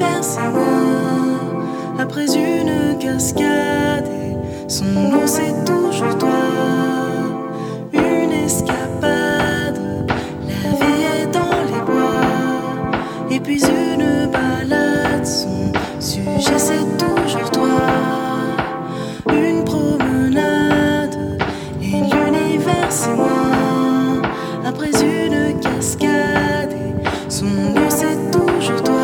l'univers c'est moi. Après une cascade et son eau c'est toujours toi. Une escapade, la vie est dans les bois. Et puis une balade, son sujet c'est toujours toi. Une promenade et l'univers c'est moi. Après une cascade et son eau c'est toujours toi.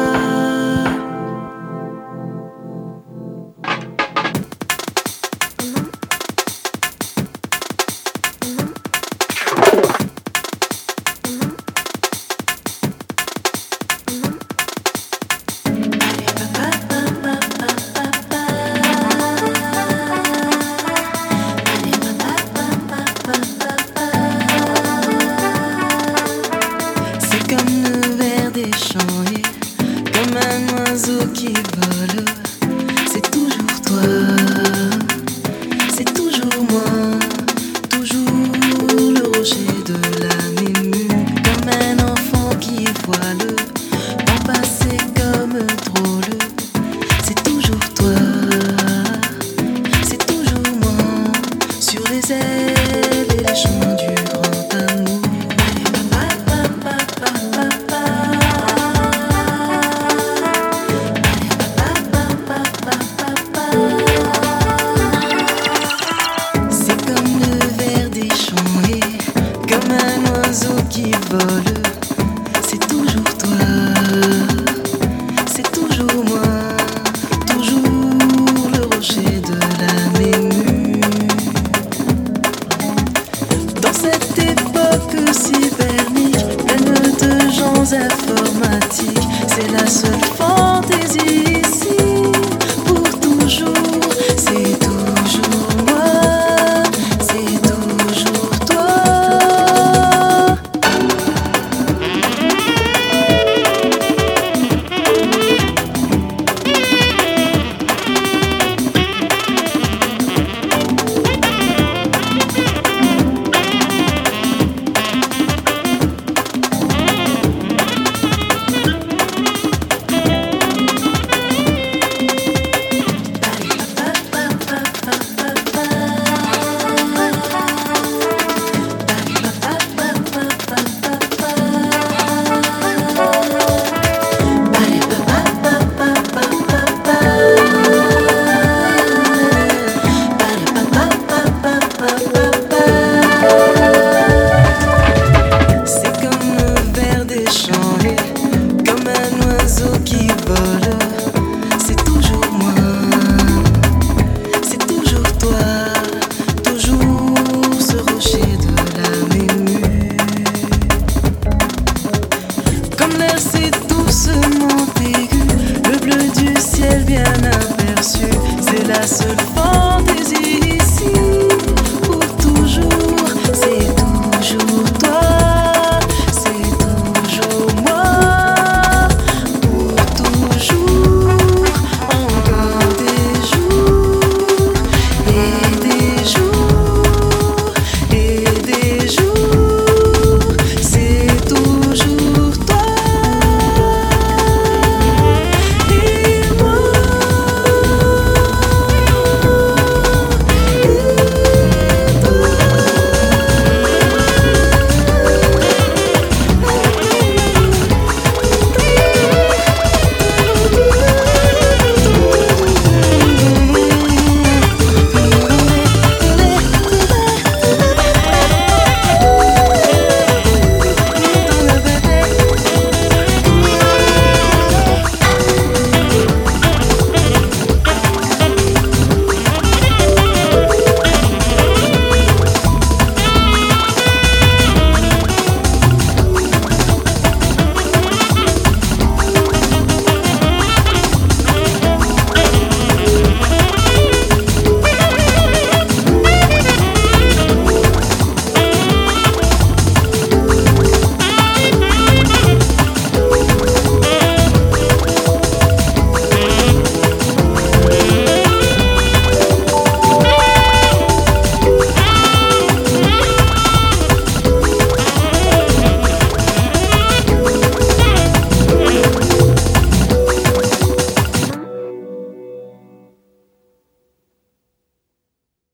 Comme un oiseau qui vole, c'est toujours toi, c'est toujours moi, toujours le rocher de la mémue. Comme un enfant qui voit le temps passer comme drôle, c'est toujours toi, c'est toujours moi, sur les ailes et les chants du grand amour. Comme un oiseau qui vole, c'est toujours toi, c'est toujours moi, toujours le rocher de la mémue. Dans cette époque cybernique, pleine de gens informatiques, c'est la seule fantaisie